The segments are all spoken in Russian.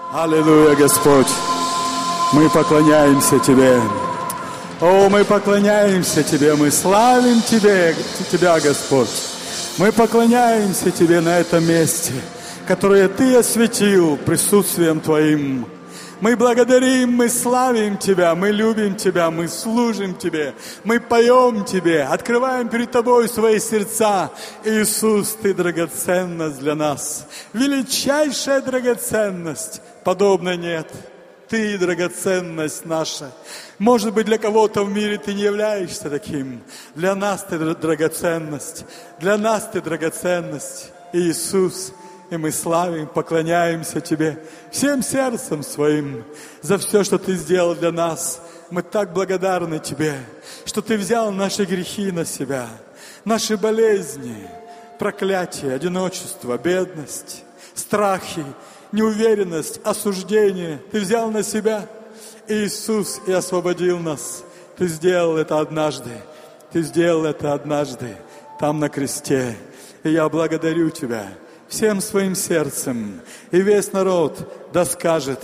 Аллилуйя, Господь. Мы поклоняемся Тебе. О, мы поклоняемся Тебе, мы славим Тебя, Господь. Мы поклоняемся Тебе на этом месте, которое Ты осветил присутствием Твоим. Мы благодарим, мы славим Тебя, мы любим Тебя, мы служим Тебе, мы поем Тебе, открываем перед Тобой свои сердца. Иисус, Ты драгоценность для нас, величайшая драгоценность, подобной нет. Ты драгоценность наша. Может быть, для кого-то в мире Ты не являешься таким. Для нас Ты драгоценность, для нас Ты драгоценность, Иисус. И мы славим, поклоняемся Тебе всем сердцем своим за все, что Ты сделал для нас. Мы так благодарны Тебе, что Ты взял наши грехи на себя, наши болезни, проклятие, одиночество, бедность, страхи, неуверенность, осуждение. Ты взял на себя, Иисус, и освободил нас. Ты сделал это однажды. Ты сделал это однажды там на кресте. И я благодарю Тебя всем своим сердцем. И весь народ да скажет: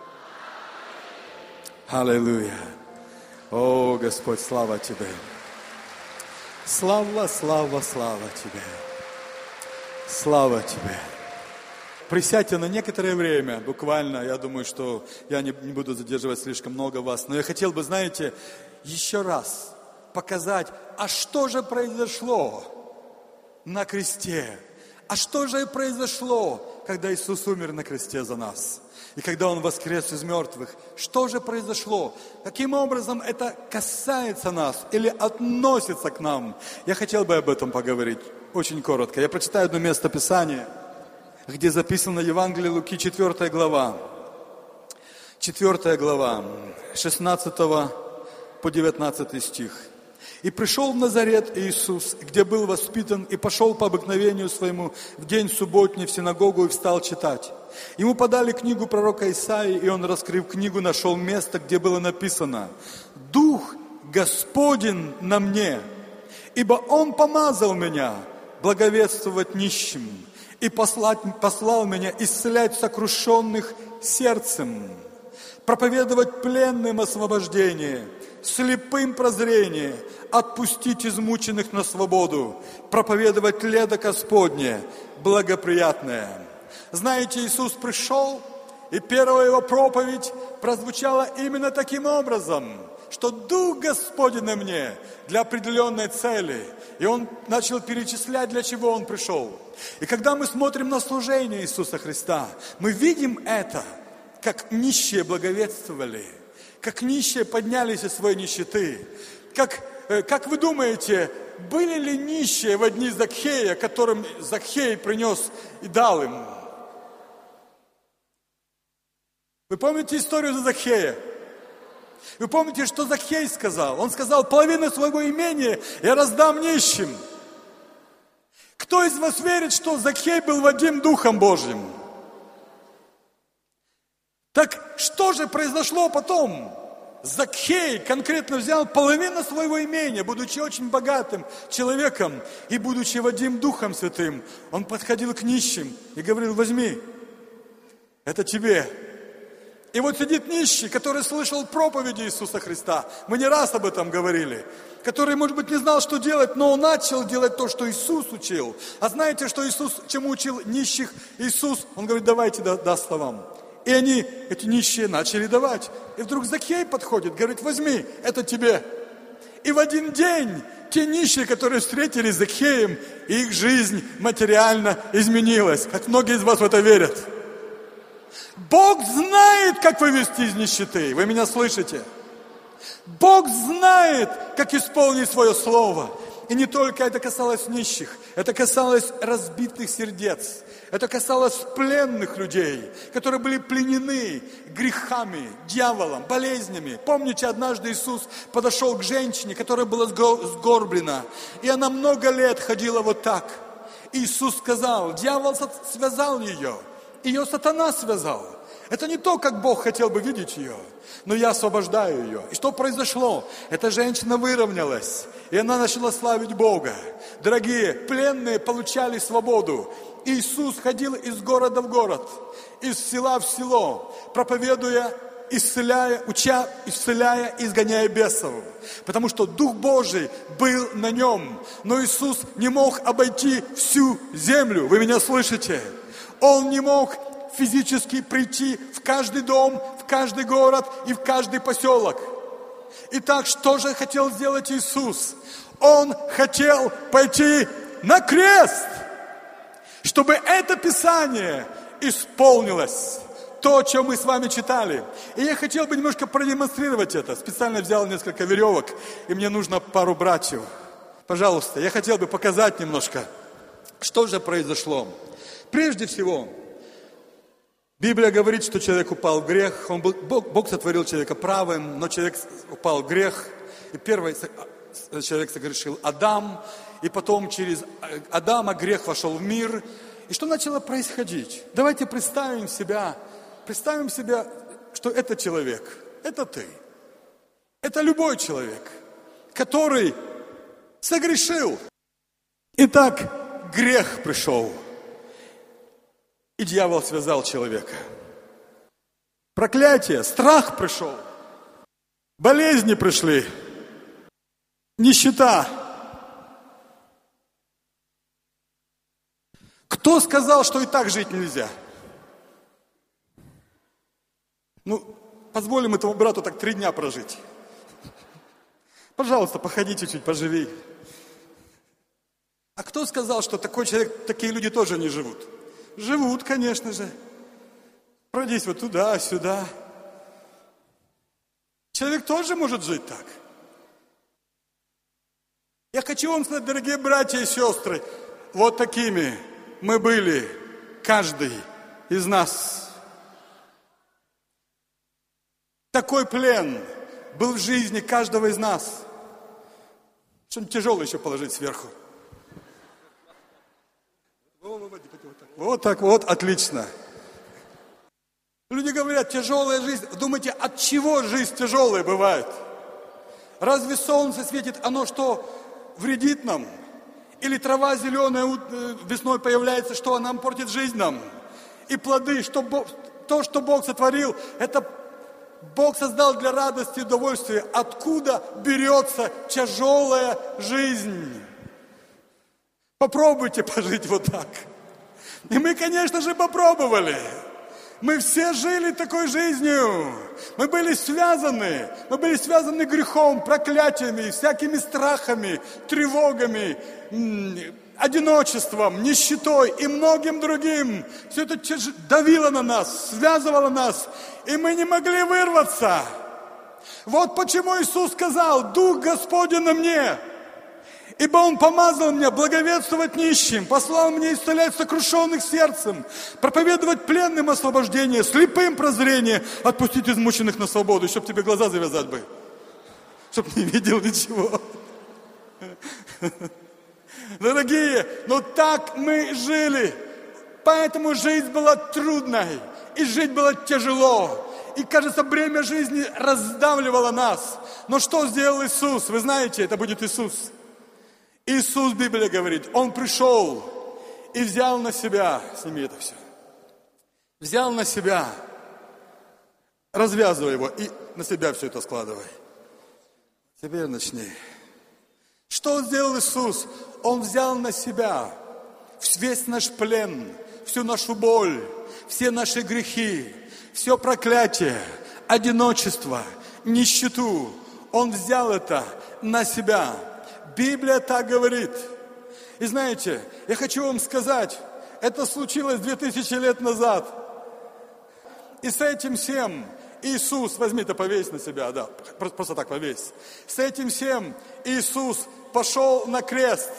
Аллилуйя. О, Господь, слава Тебе. Слава, слава, слава Тебе. Слава Тебе. Присядьте на некоторое время, буквально. Я думаю, что я не буду задерживать слишком много вас. Но я хотел бы, знаете, еще раз показать, а что же произошло на кресте? А что же произошло, когда Иисус умер на кресте за нас? И когда Он воскрес из мертвых? Что же произошло? Каким образом это касается нас или относится к нам? Я хотел бы об этом поговорить очень коротко. Я прочитаю одно место Писания, где записано Евангелие Луки, 4 глава. 4 глава, 16 по 19 стих. «И пришел в Назарет Иисус, где был воспитан, и пошел по обыкновению своему в день субботний в синагогу и встал читать. Ему подали книгу пророка Исаии, и он, раскрыв книгу, нашел место, где было написано: «Дух Господень на мне, ибо Он помазал меня благовествовать нищим, и послал меня исцелять сокрушенных сердцем, проповедовать пленным освобождение, слепым прозрение, отпустить измученных на свободу, проповедовать лето Господне, благоприятное». Знаете, Иисус пришел, и первая Его проповедь прозвучала именно таким образом, что Дух Господень на мне для определенной цели. И Он начал перечислять, для чего Он пришел. И когда мы смотрим на служение Иисуса Христа, мы видим это, как нищие благовествовали, как нищие поднялись из своей нищеты. Как вы думаете, были ли нищие в дни Закхея, которым Закхей принес и дал им? Вы помните историю за Закхея? Вы помните, что Закхей сказал? Он сказал: половину своего имения я раздам нищим. Кто из вас верит, что Закхей был водим Духом Божьим? Так что же произошло потом? Закхей конкретно взял половину своего имения, будучи очень богатым человеком и будучи водим Духом Святым. Он подходил к нищим и говорил: возьми, это тебе. И вот сидит нищий, который слышал проповеди Иисуса Христа. Мы не раз об этом говорили. Который, может быть, не знал, что делать, но он начал делать то, что Иисус учил. А знаете, что Иисус, чему учил нищих Иисус? Он говорит: давайте даст вам. И они, эти нищие, начали давать. И вдруг Закхей подходит, говорит: возьми, это тебе. И в один день те нищие, которые встретились с Закхеем, их жизнь материально изменилась. Как многие из вас в это верят. Бог знает, как вывести из нищеты. Вы меня слышите? Бог знает, как исполнить свое слово. И не только это касалось нищих, это касалось разбитых сердец. Это касалось пленных людей, которые были пленены грехами, дьяволом, болезнями. Помните, однажды Иисус подошел к женщине, которая была сгорблена, и она много лет ходила вот так. Иисус сказал: дьявол связал ее сатана связал. Это не то, как Бог хотел бы видеть ее, но я освобождаю ее. И что произошло? Эта женщина выровнялась, и она начала славить Бога. Дорогие, пленные получали свободу. Иисус ходил из города в город, из села в село, проповедуя, исцеляя, уча, исцеляя, изгоняя бесов. Потому что Дух Божий был на нем. Но Иисус не мог обойти всю землю. Вы меня слышите? Он не мог физически прийти в каждый дом, в каждый город и в каждый поселок. Итак, что же хотел сделать Иисус? Он хотел пойти на крест, чтобы это Писание исполнилось. То, о чем мы с вами читали. И я хотел бы немножко продемонстрировать это. Специально взял несколько веревок, и мне нужно пару братьев. Пожалуйста, я хотел бы показать немножко, что же произошло. Прежде всего, Библия говорит, что человек упал в грех. Бог сотворил человека правым, но человек упал в грех. И первый человек согрешил Адам, и потом через Адама грех вошел в мир. И что начало происходить? Давайте представим себе, что это человек, это ты. Это любой человек, который согрешил. Итак, грех пришел. И дьявол связал человека. Проклятие, страх пришел. Болезни пришли. Нищета. Кто сказал, что и так жить нельзя? Позволим этому брату так 3 дня прожить. Пожалуйста, походи чуть-чуть, поживи. А кто сказал, что такой человек, такие люди тоже не живут? Живут, конечно же. Пройдись вот туда, сюда. Человек тоже может жить так. Я хочу вам сказать, дорогие братья и сестры, вот такими мы были, каждый из нас. Такой плен был в жизни каждого из нас. Что-нибудь тяжелое еще положить сверху. Вот так вот, отлично. Люди говорят, тяжелая жизнь. Думаете, от чего жизнь тяжелая бывает? Разве солнце светит, оно что, вредит нам? Или трава зеленая весной появляется, что она нам портит жизнь нам? И плоды, то, что Бог сотворил, это Бог создал для радости и удовольствия. Откуда берется тяжелая жизнь? Попробуйте пожить вот так. И мы, конечно же, попробовали. Мы все жили такой жизнью. Мы были связаны грехом, проклятиями, всякими страхами, тревогами, одиночеством, нищетой и многим другим. Все это давило на нас, связывало нас, и мы не могли вырваться. Вот почему Иисус сказал: «Дух Господень на мне, ибо Он помазал меня благовествовать нищим, послал мне исцелять сокрушенных сердцем, проповедовать пленным освобождение, слепым прозрение, отпустить измученных на свободу», чтобы тебе глаза завязать бы, чтобы не видел ничего. Дорогие, но так мы жили, поэтому жизнь была трудной, и жить было тяжело. И, кажется, бремя жизни раздавливало нас. Но что сделал Иисус? Вы знаете, это будет Иисус. Иисус, Библия говорит, Он пришел и взял на себя, сними это все, взял на себя, развязывай его и на себя все это складывай. Теперь начни. Что сделал Иисус? Он взял на себя весь наш плен, всю нашу боль, все наши грехи, все проклятие, одиночество, нищету. Он взял это на себя. Библия так говорит. И знаете, я хочу вам сказать, это случилось 2000 лет назад. И с этим всем Иисус, возьми это, повесь на себя, да, просто так повесь. С этим всем Иисус пошел на крест.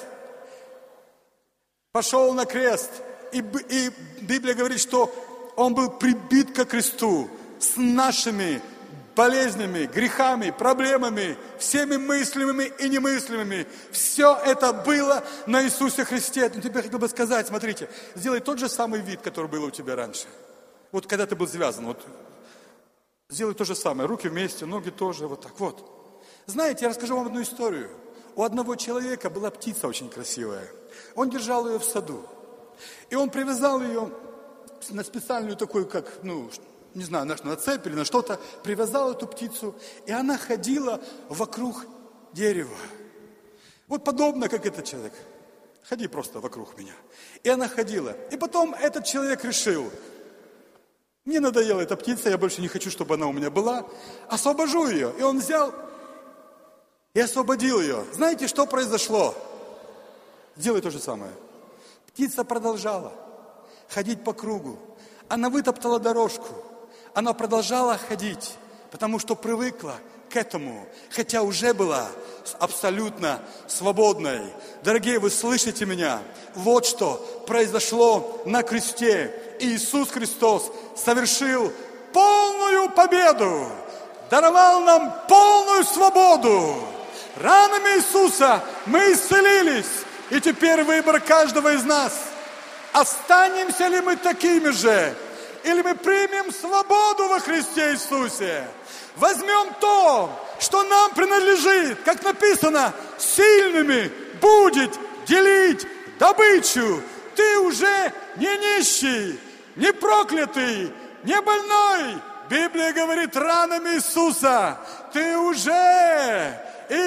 Пошел на крест. И Библия говорит, что Он был прибит ко кресту с нашими болезнями, грехами, проблемами, всеми мыслимыми и немыслимыми. Все это было на Иисусе Христе. Но тебе хотел бы сказать, смотрите, сделай тот же самый вид, который был у тебя раньше. Вот когда ты был завязан, вот сделай то же самое. Руки вместе, ноги тоже, вот так вот. Знаете, я расскажу вам одну историю. У одного человека была птица очень красивая. Он держал ее в саду. И он привязал ее на специальную такую, как, не знаю, на цепь или на что-то. Привязал эту птицу, и она ходила вокруг дерева. Вот подобно, как этот человек. Ходи просто вокруг меня. И она ходила. И потом этот человек решил: мне надоела эта птица, я больше не хочу, чтобы она у меня была. Освобожу ее. И он взял и освободил ее. Знаете, что произошло? Делай то же самое. Птица продолжала ходить по кругу. Она вытоптала дорожку. Она продолжала ходить, потому что привыкла к этому, хотя уже была абсолютно свободной. Дорогие, вы слышите меня? Вот что произошло на кресте. Иисус Христос совершил полную победу, даровал нам полную свободу. Ранами Иисуса мы исцелились. И теперь выбор каждого из нас. Останемся ли мы такими же? Или мы примем свободу во Христе Иисусе? Возьмем то, что нам принадлежит, как написано, сильными будет делить добычу. Ты уже не нищий, не проклятый, не больной. Библия говорит, ранами Иисуса ты уже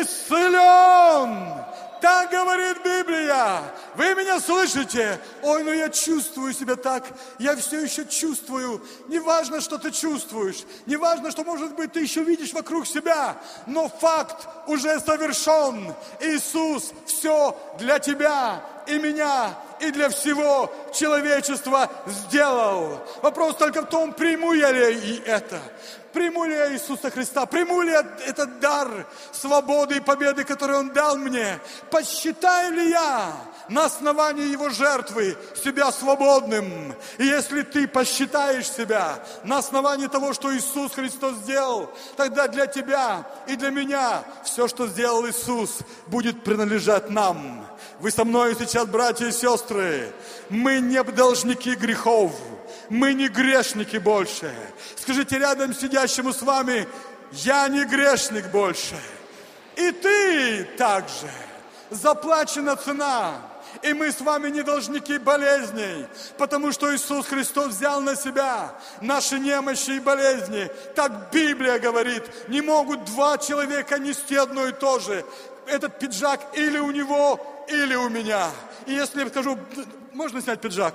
исцелен. Так говорит Библия. Вы меня слышите? Ой, я чувствую себя так. Я все еще чувствую. Не важно, что ты чувствуешь. Не важно, что, может быть, ты еще видишь вокруг себя. Но факт уже совершен. Иисус все для тебя и меня, и для всего человечества сделал. Вопрос только в том, приму я ли и это. Приму ли я Иисуса Христа? Приму ли я этот дар свободы и победы, который Он дал мне? Посчитаю ли я на основании Его жертвы себя свободным? И если ты посчитаешь себя на основании того, что Иисус Христос сделал, тогда для тебя и для меня все, что сделал Иисус, будет принадлежать нам. Вы со мной сейчас, братья и сестры. Мы не должники грехов. Мы не грешники больше. Скажите рядом сидящему с вами: я не грешник больше. И ты также. Заплачена цена. И мы с вами не должники болезней, потому что Иисус Христос взял на себя наши немощи и болезни. Так Библия говорит, не могут два человека нести одно и то же. Этот пиджак или у него, или у меня. И если я скажу, можно снять пиджак?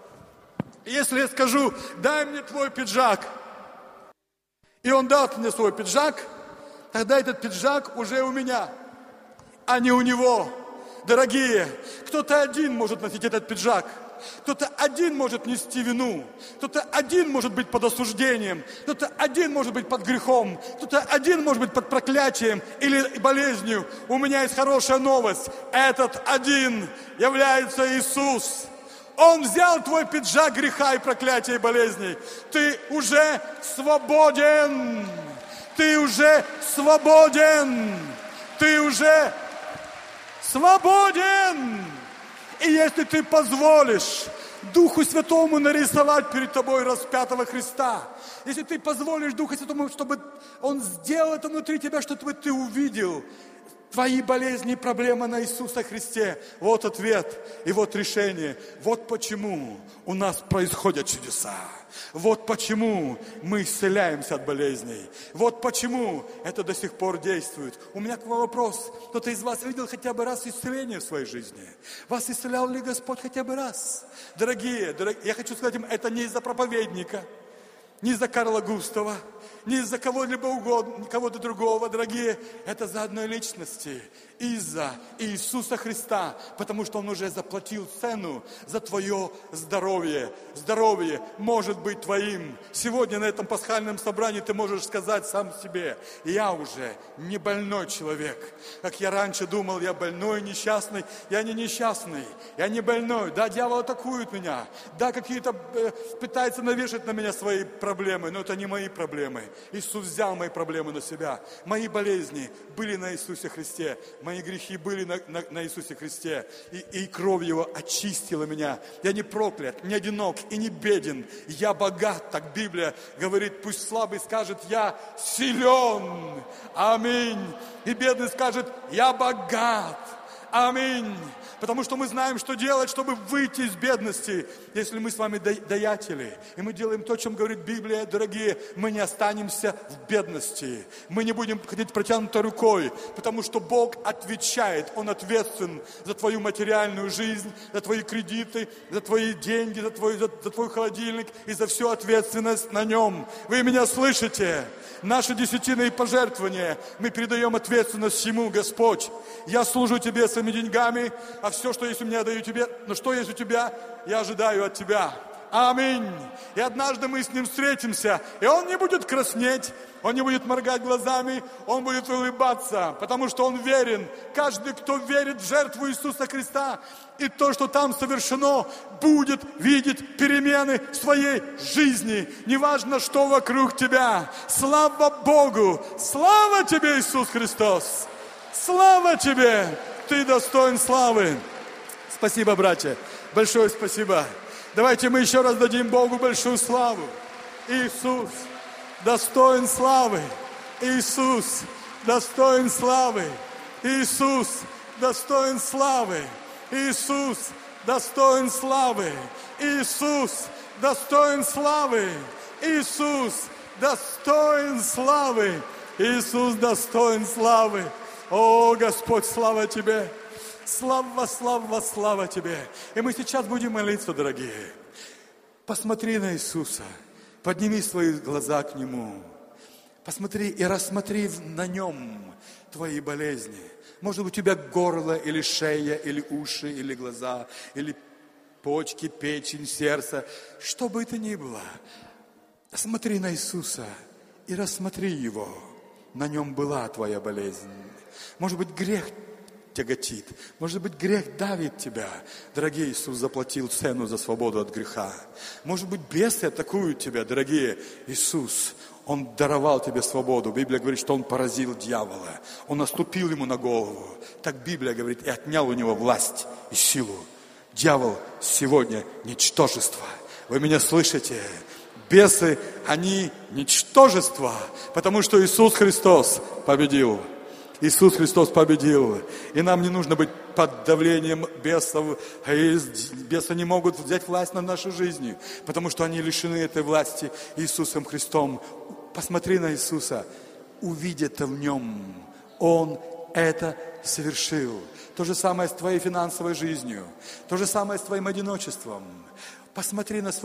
Если я скажу, дай мне твой пиджак, и он даст мне свой пиджак, тогда этот пиджак уже у меня, а не у него. Дорогие, кто-то один может носить этот пиджак, кто-то один может нести вину, кто-то один может быть под осуждением, кто-то один может быть под грехом, кто-то один может быть под проклятием или болезнью. У меня есть хорошая новость. Этот один является Иисус. Он взял твой пиджак греха и проклятия и болезней. Ты уже свободен. Ты уже свободен. Ты уже свободен. И если ты позволишь Духу Святому нарисовать перед тобой распятого Христа, если ты позволишь Духу Святому, чтобы Он сделал это внутри тебя, чтобы ты увидел твои болезни и проблемы на Иисуса Христе. Вот ответ и вот решение. Вот почему у нас происходят чудеса. Вот почему мы исцеляемся от болезней. Вот почему это до сих пор действует. У меня к вам вопрос. Кто-то из вас видел хотя бы раз исцеление в своей жизни? Вас исцелял ли Господь хотя бы раз? Дорогие, я хочу сказать им, это не из-за проповедника, не из-за Карла Густава, не из-за кого-либо угодно, кого-то другого, дорогие. Это за одной личности. Из-за Иисуса Христа. Потому что Он уже заплатил цену за твое здоровье. Здоровье может быть твоим. Сегодня на этом пасхальном собрании ты можешь сказать сам себе: я уже не больной человек. Как я раньше думал, я больной, несчастный. Я не несчастный, я не больной. Да, дьявол атакует меня. Да, какие-то пытаются навешать на меня свои проблемы. Но это не мои проблемы. проблемы. Иисус взял мои проблемы на себя. Мои болезни были на Иисусе Христе. Мои грехи были на Иисусе Христе. И кровь Его очистила меня. Я не проклят, не одинок и не беден. Я богат, так Библия говорит. Пусть слабый скажет: я силен. Аминь. И бедный скажет: я богат. Аминь. Потому что мы знаем, что делать, чтобы выйти из бедности. Если мы с вами даятели, и мы делаем то, о чем говорит Библия, дорогие, мы не останемся в бедности. Мы не будем ходить протянутой рукой, потому что Бог отвечает. Он ответственен за твою материальную жизнь, за твои кредиты, за твои деньги, за твой холодильник и за всю ответственность на нем. Вы меня слышите? Наши десятины и пожертвования мы передаем ответственность Ему, Господь. Я служу Тебе своими деньгами, а все, что есть у меня, даю Тебе. Но что есть у Тебя, я ожидаю от Тебя. Аминь. И однажды мы с Ним встретимся, и Он не будет краснеть, Он не будет моргать глазами, Он будет улыбаться, потому что Он верен. Каждый, кто верит в жертву Иисуса Христа и то, что там совершено, будет видеть перемены в своей жизни. Неважно, что вокруг тебя. Слава Богу! Слава Тебе, Иисус Христос! Слава Тебе! Ты достоин славы! Спасибо, братья! Большое спасибо! Давайте мы еще раз дадим Богу большую славу. Иисус достоин славы. Иисус достоин славы. Иисус достоин славы. Иисус достоин славы. Иисус достоин славы. Иисус достоин славы. Иисус достоин славы. О, Господь, слава Тебе! Слава, слава, слава Тебе! И мы сейчас будем молиться, дорогие. Посмотри на Иисуса. Подними свои глаза к Нему. Посмотри и рассмотри на Нем твои болезни. Может быть, у тебя горло, или шея, или уши, или глаза, или почки, печень, сердце. Что бы это ни было. Смотри на Иисуса и рассмотри Его. На Нем была твоя болезнь. Может быть, грех тяготит. Может быть, грех давит тебя. Дорогие, Иисус заплатил цену за свободу от греха. Может быть, бесы атакуют тебя. Дорогие, Иисус, Он даровал тебе свободу. Библия говорит, что Он поразил дьявола. Он наступил ему на голову. Так Библия говорит, и отнял у него власть и силу. Дьявол сегодня ничтожество. Вы меня слышите? Бесы, они ничтожество, потому что Иисус Христос победил. Иисус Христос победил. И нам не нужно быть под давлением бесов. Бесы не могут взять власть над нашей жизнью, потому что они лишены этой власти Иисусом Христом. Посмотри на Иисуса. Увидь это в Нем. Он это совершил. То же самое с твоей финансовой жизнью. То же самое с твоим одиночеством. Посмотри на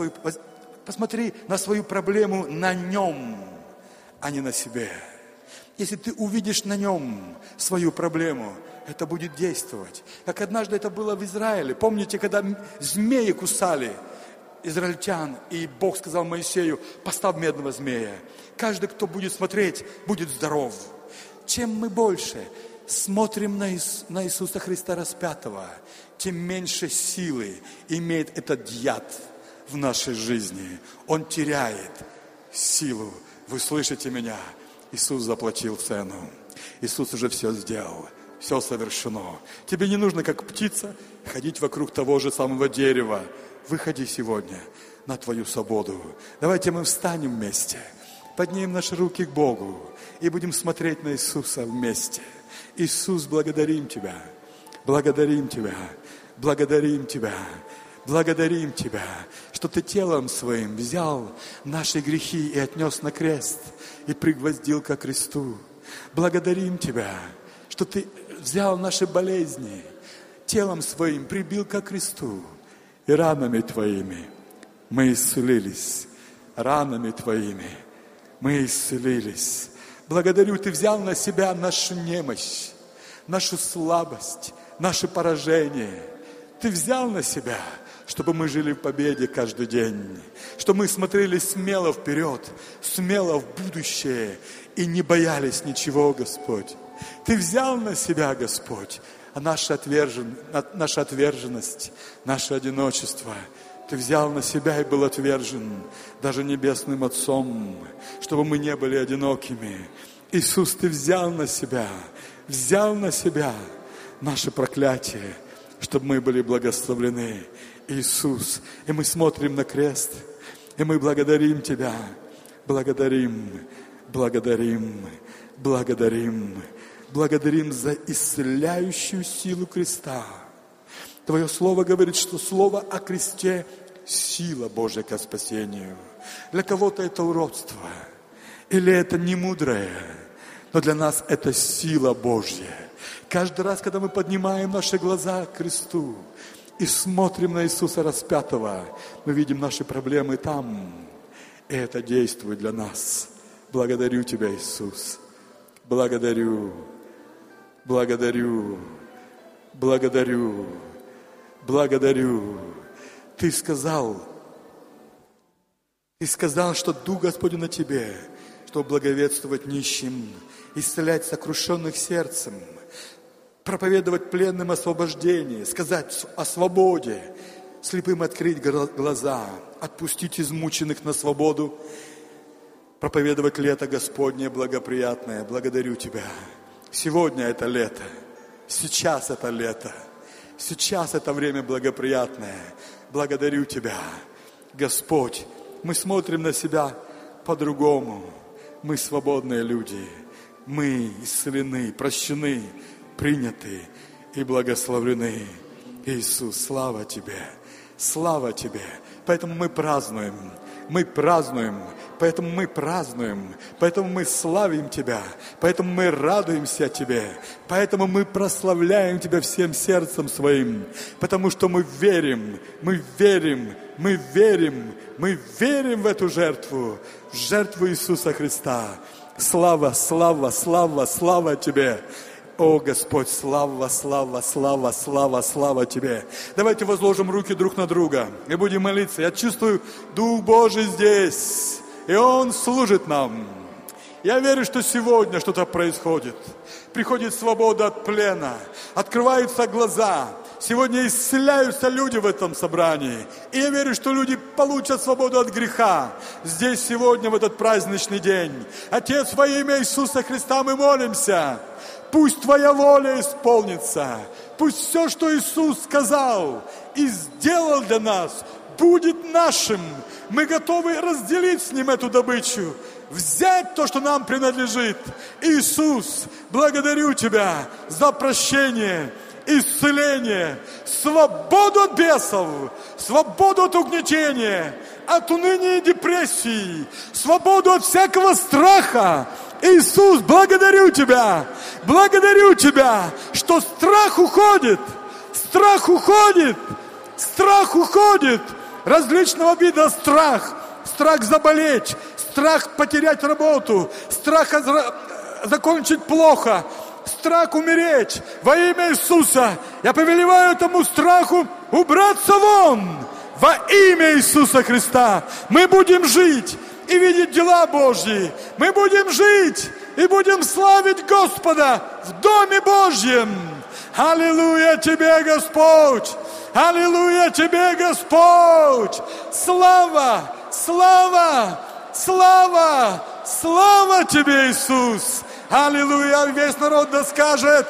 свою проблему на Нем, а не на себе. Если ты увидишь на Нем свою проблему, это будет действовать. Как однажды это было в Израиле. Помните, когда змеи кусали израильтян, и Бог сказал Моисею, поставь медного змея. Каждый, кто будет смотреть, будет здоров. Чем мы больше смотрим на Иисуса Христа распятого, тем меньше силы имеет этот яд в нашей жизни. Он теряет силу. Вы слышите меня? Иисус заплатил цену. Иисус уже все сделал. Все совершено. Тебе не нужно, как птица, ходить вокруг того же самого дерева. Выходи сегодня на твою свободу. Давайте мы встанем вместе, поднимем наши руки к Богу и будем смотреть на Иисуса вместе. Иисус, благодарим Тебя. Благодарим Тебя. Благодарим Тебя. Благодарим Тебя, что Ты телом Своим взял наши грехи и отнес на крест, и пригвоздил ко кресту. Благодарим Тебя, что Ты взял наши болезни, телом Своим прибил ко кресту, и ранами Твоими мы исцелились. Ранами Твоими мы исцелились. Благодарю, Ты взял на себя нашу немощь, нашу слабость, наше поражение. Ты взял на себя, чтобы мы жили в победе каждый день, чтобы мы смотрели смело вперед, смело в будущее и не боялись ничего, Господь. Ты взял на себя, Господь, наша отверженность, наше одиночество. Ты взял на себя и был отвержен даже Небесным Отцом, чтобы мы не были одинокими. Иисус, Ты взял на себя наше проклятие, чтобы мы были благословлены. Иисус, и мы смотрим на крест, и мы благодарим Тебя, благодарим за исцеляющую силу креста. Твое Слово говорит, что Слово о кресте – сила Божья ко спасению. Для кого-то это уродство, или это немудрое, но для нас это сила Божья. Каждый раз, когда мы поднимаем наши глаза к кресту и смотрим на Иисуса распятого, мы видим наши проблемы там, и это действует для нас. Благодарю Тебя, Иисус. Благодарю. Ты сказал, что Дух Господень на Тебе, чтобы благовествовать нищим, исцелять сокрушенных сердцем, проповедовать пленным освобождение, сказать о свободе, слепым открыть глаза, отпустить измученных на свободу, проповедовать лето Господне благоприятное. Благодарю Тебя. Сегодня это лето, сейчас это лето, сейчас это время благоприятное. Благодарю Тебя, Господь. Мы смотрим на себя по-другому. Мы свободные люди. Мы исцелены, прощены, приняты и благословлены. Иисус, слава Тебе, слава Тебе. Поэтому мы празднуем, поэтому мы славим Тебя, поэтому мы радуемся Тебе, поэтому мы прославляем Тебя всем сердцем своим, потому что мы верим в эту жертву, в жертву Иисуса Христа. Слава Тебе. О, Господь, слава Тебе. Давайте возложим руки друг на друга и будем молиться. Я чувствую, Дух Божий здесь, и Он служит нам. Я верю, что сегодня что-то происходит. Приходит свобода от плена, открываются глаза. Сегодня исцеляются люди в этом собрании. И я верю, что люди получат свободу от греха. Здесь сегодня, в этот праздничный день. Отец, во имя Иисуса Христа мы молимся. Пусть Твоя воля исполнится. Пусть все, что Иисус сказал и сделал для нас, будет нашим. Мы готовы разделить с Ним эту добычу, взять то, что нам принадлежит. Иисус, благодарю Тебя за прощение, исцеление, свободу от бесов, свободу от угнетения, от уныния и депрессии, свободу от всякого страха. Иисус, благодарю Тебя, что страх уходит, различного вида страх заболеть, страх потерять работу, страх закончить плохо, страх умереть. Во имя Иисуса я повелеваю этому страху убраться вон. Во имя Иисуса Христа мы будем жить и видеть дела Божьи. Мы будем жить и будем славить Господа в Доме Божьем. Аллилуйя Тебе, Господь! Аллилуйя Тебе, Господь! Слава Тебе, Иисус! Аллилуйя! Весь народ да скажет.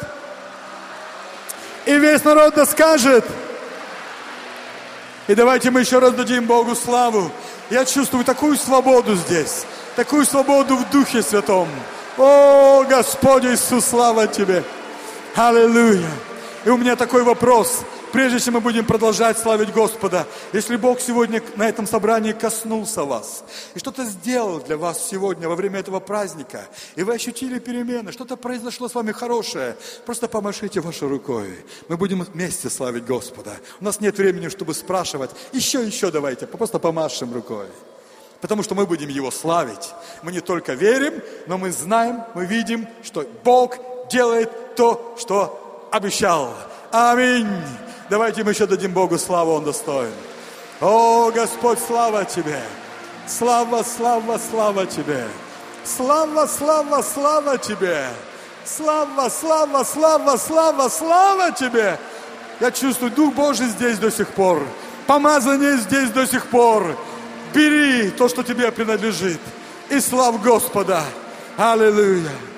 И давайте мы еще раз дадим Богу славу. Я чувствую такую свободу здесь, такую свободу в Духе Святом. О, Господь Иисус, слава Тебе! Аллилуйя! И у меня такой вопрос, прежде чем мы будем продолжать славить Господа. Если Бог сегодня на этом собрании коснулся вас, и что-то сделал для вас сегодня во время этого праздника, и вы ощутили перемены, что-то произошло с вами хорошее, просто помашите вашей рукой. Мы будем вместе славить Господа. У нас нет времени, чтобы спрашивать. Еще давайте, просто помашем рукой. Потому что мы будем Его славить. Мы не только верим, но мы знаем, мы видим, что Бог делает то, что обещал. Аминь. Давайте мы еще дадим Богу славу, Он достоин. О, Господь, слава Тебе. Слава Тебе. Слава Тебе. Слава Тебе. Я чувствую, Дух Божий здесь до сих пор. Помазание здесь до сих пор. Бери то, что тебе принадлежит. И славь Господа. Аллилуйя.